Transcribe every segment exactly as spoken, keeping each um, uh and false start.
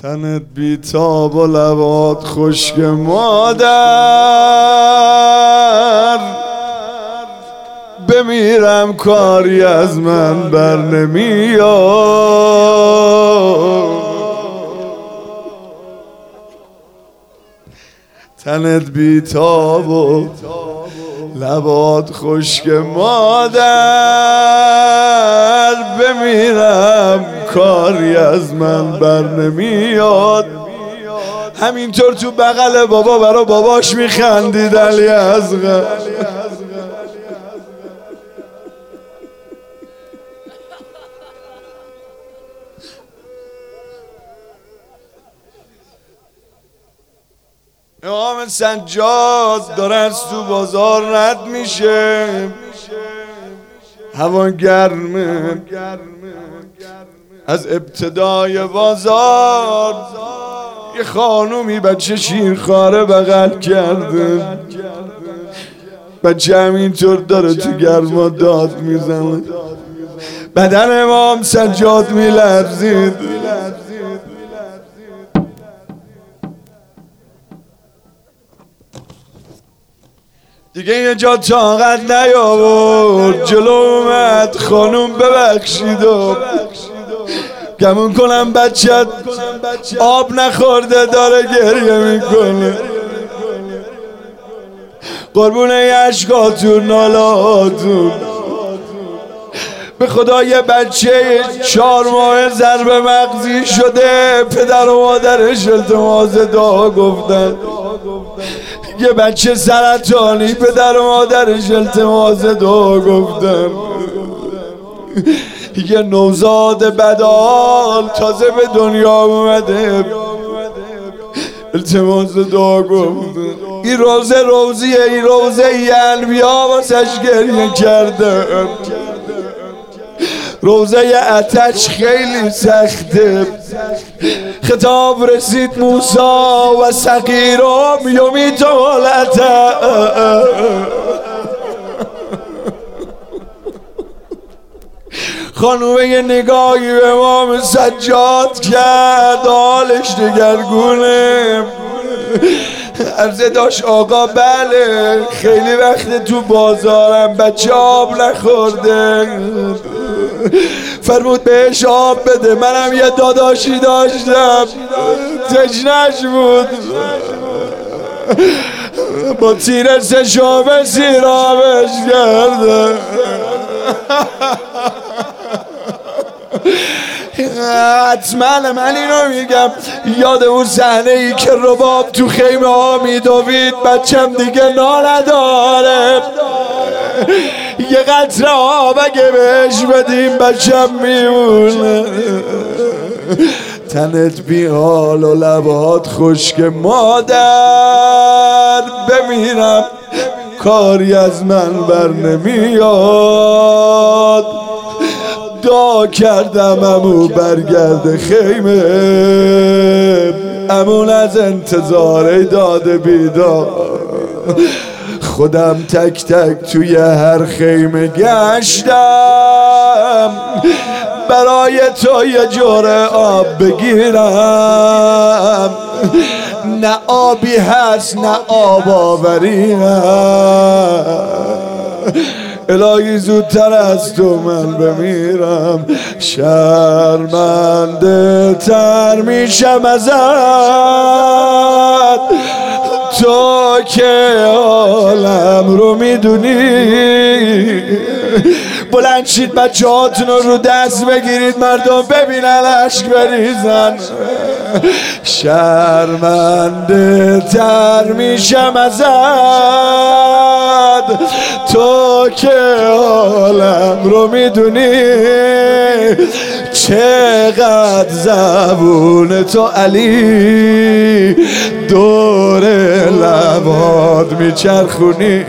تنت بی تاب و لبات خشک مادر، بمیرم کاری از من بر نمیاد. تنت بی تاب و لبات خشک مادر، بمیرم کاری از من بر نمیاد. همینطور تو بغل بابا برا باباش میخندید علی اصغر. امام سجاد داره از تو بازار رد میشه، هوا گرمه. از ابتدای بازار یه خانومی بچه شیرخواره بغل کرده، بچه همینطور داره تو گرما داد میزنه. بدن امام سجاد میلرزید. دیگه یه جا طاقت نیاورد، جلو اومد خانوم ببخشید و گمون کنم بچت آب نخورده داره گریه میکنه. قربونه اشکاتون نالاتون، به خدا یه بچه چهار ماه ضرب مغزی شده، پدر و مادرش التماس دعا گفتن. یه بچه سرطانی، پدر و مادرش التماس دعا گفتن. یه نوزاد بدال تازه به دنیا اومده، التماس دعا گفتن. این روزه روزیه، این روزه انبیا واسش گریه کرده. روزه اتش خیلی سخته. خطاب رسید موسا و صغیرم یمیت ولده. خانومه یه نگاهی به امام سجاد کرد، حالش دگرگونه. عرضه داشت آقا بله خیلی وقت تو بازارم، بچه آب نخورده. فرمود بهش آب بده. منم یه داداشی داشتم تشنش بود، با تیر سشابه سیرابش کرده. حتما من اینو میگم، یاد اون صحنه ای که رباب تو خیمه ها میدوید، بچم دیگه نان نداره، یه قطره آب اگه بهش بدیم بچم میمونه. تنت بی حال و لبات خشک مادر، بمیرم کاری از من بر نمیاد. دعا کردم امو برگرد خیمه، امون از انتظار داد بیدار. خودم تک تک توی هر خیمه گشتم، برای تو یه جوره آب بگیرم. نه آبی هست نه آب آوریم، الهی زودتر از تو من بمیرم. شرمنده تر میشم ازت، تو که عالم رو میدونی. بلند شید بچه هاتون رو دست بگیرید، مردم ببینن عشق بریزن. شرمنده تر میشم ازت، تو که عالم رو میدونی. چقدر زبون تو علی دور لبات میچرخونی.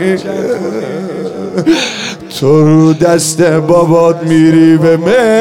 تو رو دست بابات میری به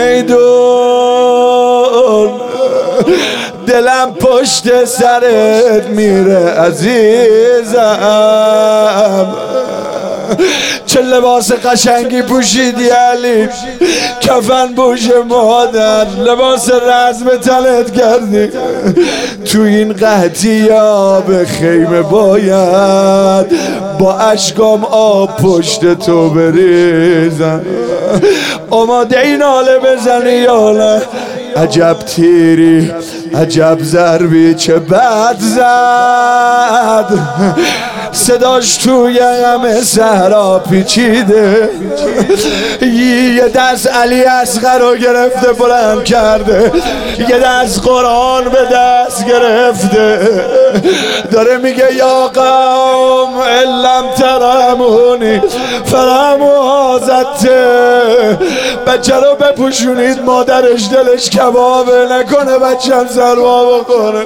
میدون، دلم پشت سرت میره عزیزم. چه لباس قشنگی پوشیدی علی، کفن پوش مادر، لباس رزم تنت کردی. تو این قحطیاب خیمه باید با اشکام آب پشت تو بریزم. آماده این حاله بزنی یا نه؟ عجب تیری عجب ضربی چه بد زد، صداش توی همه صحرا پیچیده. یه دست علی اصغر رو گرفته بلند کرده، یه دست قرآن به دست گرفته، داره میگه یا قوم علم ترمونی فرمو آزده. بچه رو بپوشونید، مادرش دلش کبابه، نکنه بچه سرما بخوره.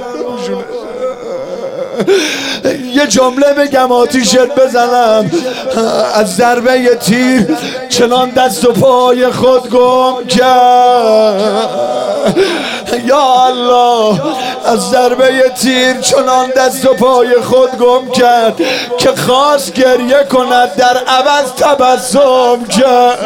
یه جمله بگم آتیشت بزنم، از ضربه ی تیر چنان دست و پای خود گم کرد. یا الله، از ضربه ی تیر چنان دست و پای خود گم کرد که خواست گریه کند در عوض تبسم کرد.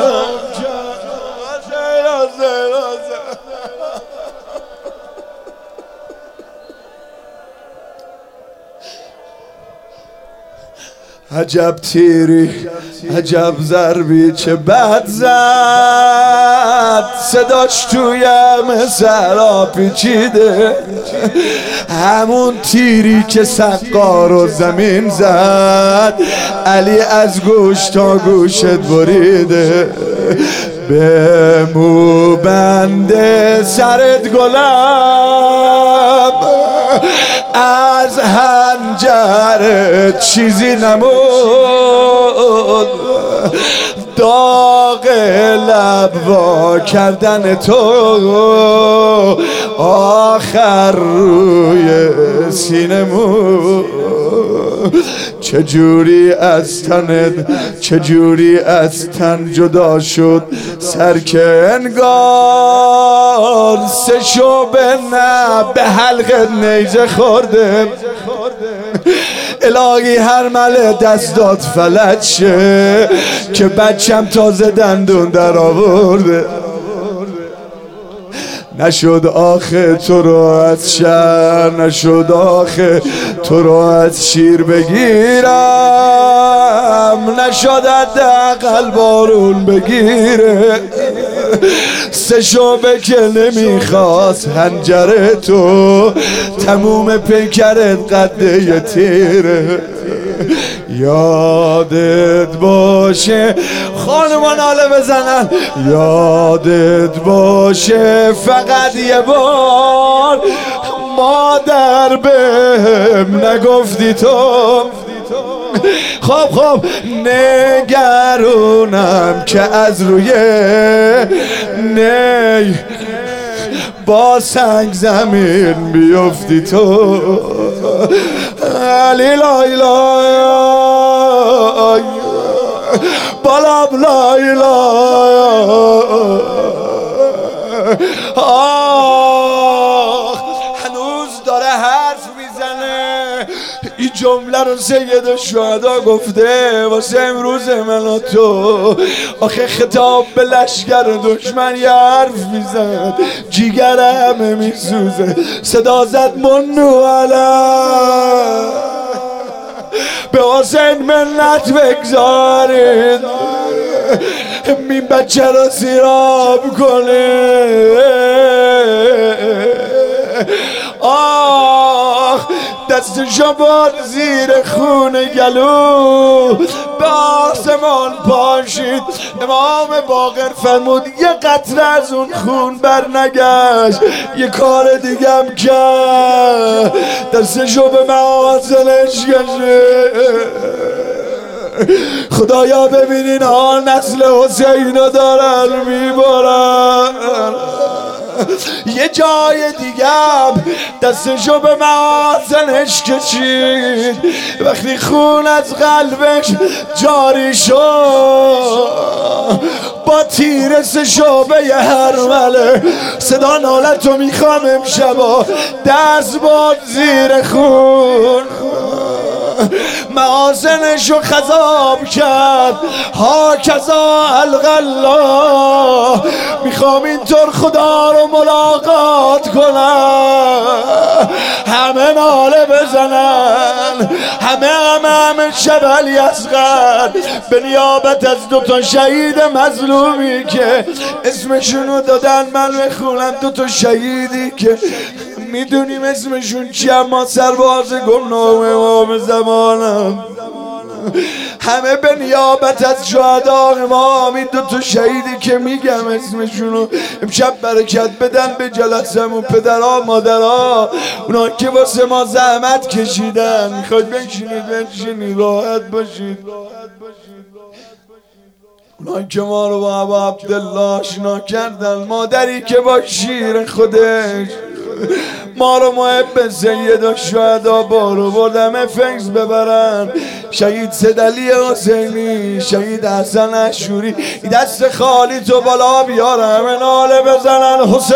عجب تیری عجب ضربی چه بد زد، صداش توی همه صحرا پیچیده. همون تیری که سقا رو زمین زد، علی از گوش تا گوشت بریده. به مو بنده سرت گلم، از هنجر چیزی نمود، داغ لب وا کردن تو آخر روی سینه مون. چجوری از تنت چجوری از تن جدا شد سر که انگار سه شعبه نه به حلق نیزه خورده. الهی هر مله دست داد فلج شه که بچم تازه دندون در آورده. نشد آخه تو رو از شهر، نشد آخه تو رو از شیر بگیرم، نشد حداقل بارون بگیره. سه شعبه که نمیخواست هنجر تو، تموم پیکرت قده یه تیره. یادت باشه خانمان حاله بزنن، یادت باشه فقط یه بار مادر بهم نگفتی تو. خب خب نگرونم که از روی نی با سنگ زمین بیفتی تو. علی لای لای بالاب لای لای. آه هنوز داره حرف میزنه. این جمله رو سید شهدا گفته واسه امروز من و تو. آخه خطاب به لشگر دشمن یه حرف میزد، جیگر همه میسوزه. صدا زد منو علا به حسین منت بگذارید، این بچه رو سیراب کنه. آخ دستشو باد زیر خون گلو به آسمان پاشید. امام باقر فرمود یه قطره از اون خون بر نگشت، یه کار دیگم کرد، دستشو به محاسنش کشه. خدایا ببینین آن نسل حسین رو دارن میبارن. یه جای دیگم دستشو به محاسنش کشید، وقتی خون از قلبش جاری شد با تیر سه شعبه ی هرمله. صدا نالتو میخوام امشبا، دست باد زیر خون. محاسنشو خذاب کرد. ها کذا حلق الله، میخوام اینطور خدا رو ملاقات کنم. همه ناله بزنن، همه همه همه شب اصغر به نیابت از دوتا شهید مظلومی که اسمشونو دادن من بخونم. دوتا شهیدی که میدونیم اسمشون چی، اما سرباز گمنام امام زمانم. همه به نیابت از شهدا امام. این دوتا شهیدی که میگم اسمشونو امشب برکت بدن به جلسمون، پدرها مادرها، اونا که واسه ما زحمت کشیدن. میخواید بنشینید بنشینید راحت باشید. اونا که ما رو با ابا عبدالله آشنا کردن، مادری که با شیر خودش ما رو محب سید و شهدا بارو بردم فیض ببرن. شهید سیدعلی حسینی، شهید حسن اشوری، دست خالی تو بالا بیارم ناله بزنن. حسین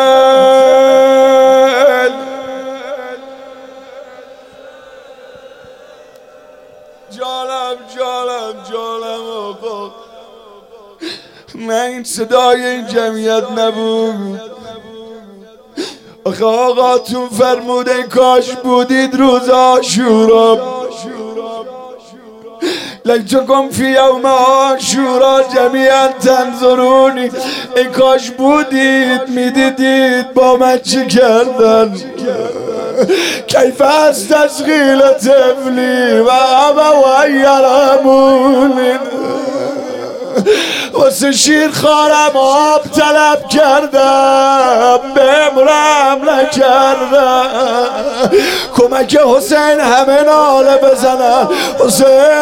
جانم جانم جانم آقا. نه این صدای این جمعیت نبود. آخه آقاتون فرموده کاش بودید روز عاشورا، لیتکم فی یوم عاشورا جمیعا تنظرونی. ای کاش بودید میدیدید با من چی کردن. کیف است تشغیل طفلی و ابوی یرحمونی. واسه شیر خارم آب طلب کردم بهم رحم نکردم. کمک حسین همه ناله بزنن. حسین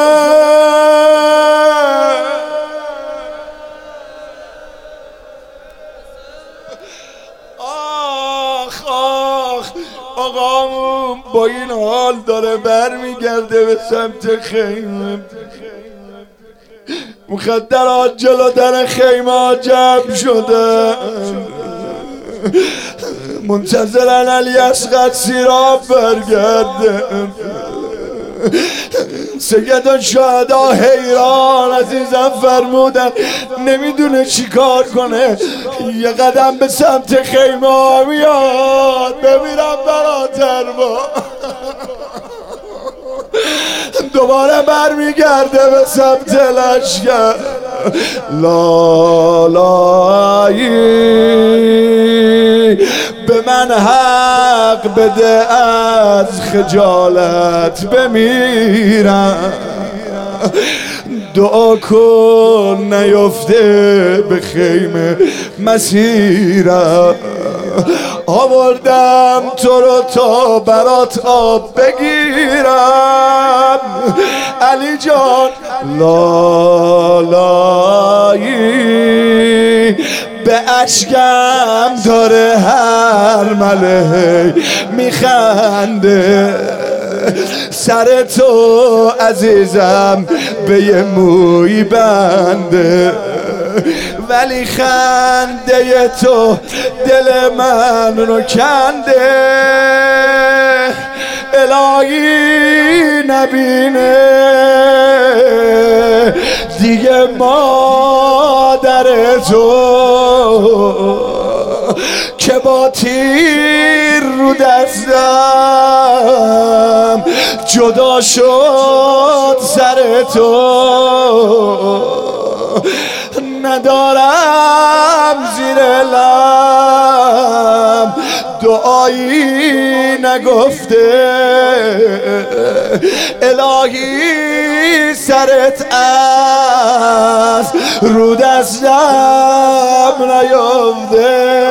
آخ آخ آقامون با این حال داره برمیگرده به سمت خیمه. مخدرات جلو در خیمه جمع شده، منتظرن علی اصغر سیراب برگرده. سید و شهدا حیران عزیزم فرمودن نمیدونه چی کار کنه. یه قدم به سمت خیمه میاد، بمیرم براتر با. دوباره برمیگرده به سمت لشکر. لالایی به من حق بده از خجالت بمیرم. دعا کن نیفته به خیمه مسیرم. آوردم تو رو تا برات آب بگیرم. علی جان لالایی به اشکم داره هر مله میخنده. سر تو عزیزم به یه موی بنده، ولی خنده تو دل من رو کنده. الهی نبینه دیگه مادر تو که با تیر رو دستم جدا شد سر تو. ندارم زیر لب دعایی نگفته. الهی سرت از رو دستم نیفته.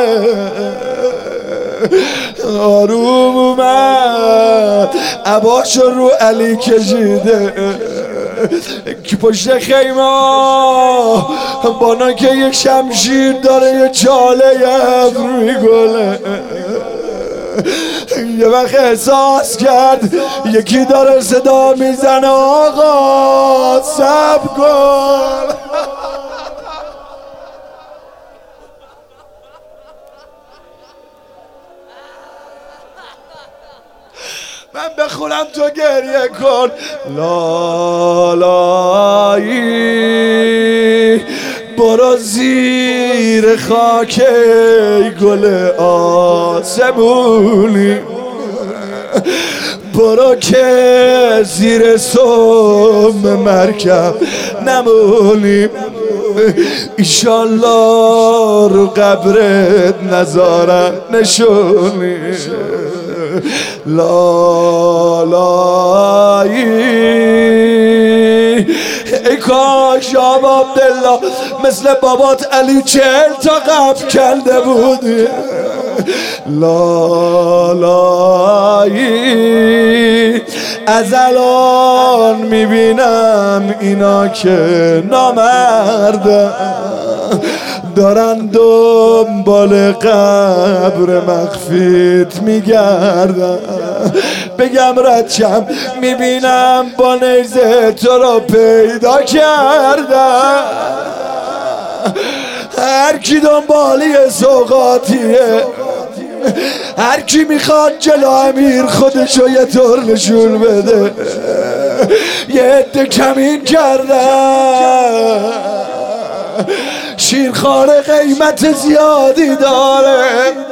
آروم اومد عباشو رو علی کشیده که پشت خیمه بانا که یک شمشیر داره یه چاله ابر میگله. یه وقت احساس کرد یکی داره صدا میزنه آقا صبر کن. من بخونم تو گریه کن. لالایی برو زیر خاک گل آسمونی، برو که زیر سم مرکب نمونی، ایشالله رو قبرت نذارن نشونی. لالایی ای کاش آب عبدالله مثل بابات علی چهل تا قبل کرده بودی. لالایی از الان میبینم اینا که نامردن دارن دنبال قبر مخفیت میگردن. بگم ردشم میبینم با نیزه تو رو پیدا کردن. هر کی دنبالی سوغاتیه، هر کی میخواد جلو امیر خودشو یه طور نشون بده، یه عده کمین کردن. شیرخواره قیمت زیادی داره،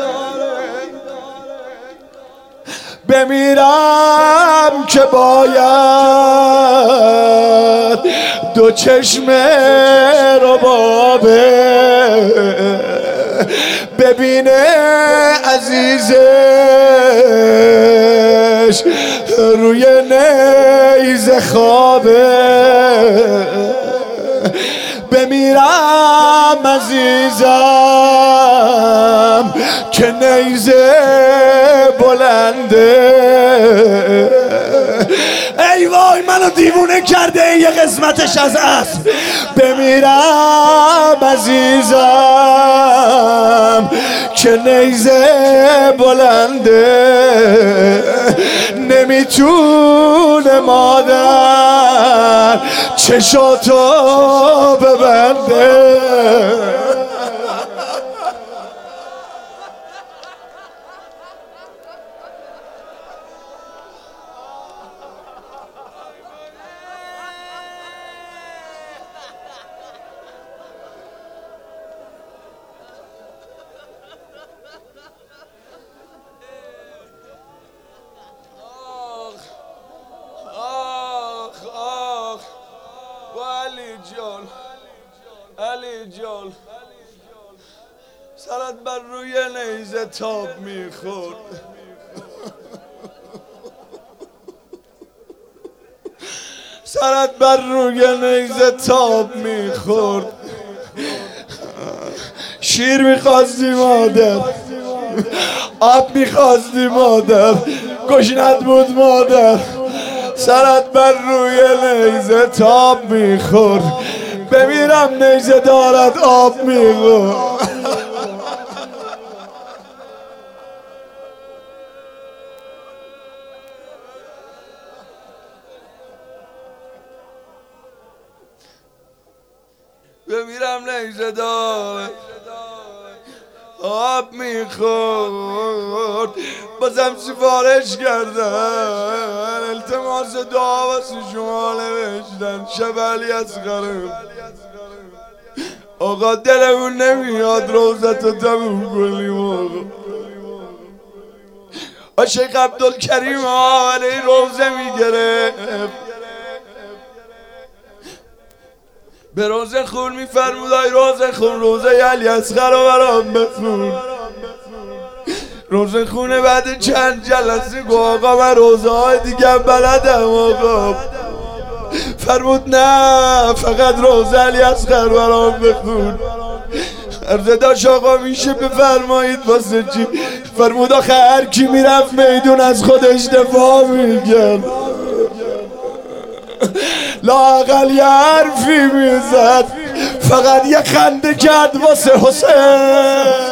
بمیرم که باید دو چشم ربابه ببینه عزیزش روی نیزه خوابه. بمیرم عزیزم که نیزه بلنده. ای وای منو دیوونه کرده یه قسمتش از اسب. بمیرم عزیزم که نیزه بلنده، نمیتونه مادر چشاتو ببنده. علی جان سرت بر روی نیزه تاب میخورد، سرت بر روی نیزه تاب میخورد. شیر میخواستی مادر، آب میخواستی مادر، گشنت بود مادر، سرت بر روی نیزه تاب میخورد. بمیرم نیزه دارد آب میخورد. بمیرم نیزه دارد آب میخورد. بازم سفارش کردن، التماس دعا واسه شما نوشتن. شبلی از غرم آقا دلمون نمیاد روزتو تموم کنیم. آقا شیخ عبدالکریم آله روزه میگرفت، به روزه خون میفرمود ای روزه خون روزه علی اصغر رو برام بخون. روزه خونه بعد چند جلسه گو آقا من روزه های دیگه بلدم آقا. فرمود نه فقط روزه علی اصغر برام بخون. عرضه داشت آقا میشه بفرمایید واسه چی؟ فرمود آخه هر کی میرفت میدون از خودش دفاع میکرد، لااقل یه حرفی میزد، فقط یه خنده کرد واسه حسین.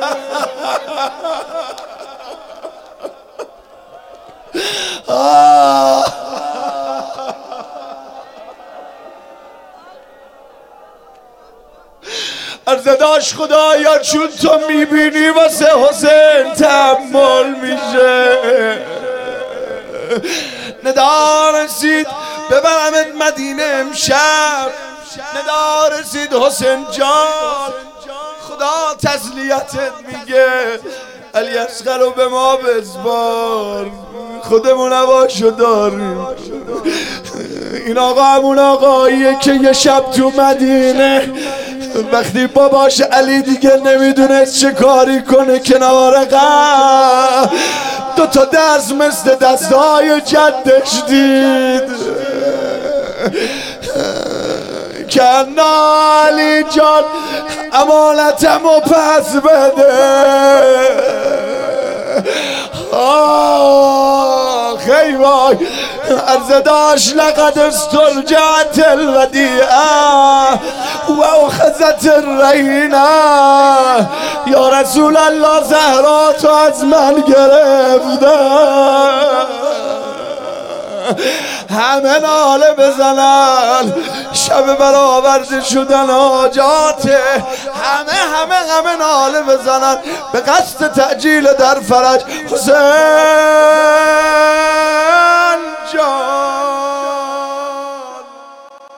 عرضه داشت خدایا چون تو میبینی واسه حسین تحمل میشه. ندا رسید ببرمت مدینه امشب، ندا رسید حسین جان خدا تسلیتت میگه، علی اصغر رو به ما بزبار، خودمون هواشو داریم. این آقا همون آقاییه که یه شب تو مدینه وقتی باباش علی دیگه نمیدونست چه کاری کنه کنار غم دو تا دست مثل دستای جدش دید که علی جان امانتمو پس بده. آخ ای وای عرض داشت لقد استرجعت الودیعه و اخذت الرهینه، یا رسول الله زهرا تو از من گرفته. همه ناله بزنن شب برآورده شدن حاجاته، همه همه همه ناله بزنن به قصد تعجیل در فرج. حسین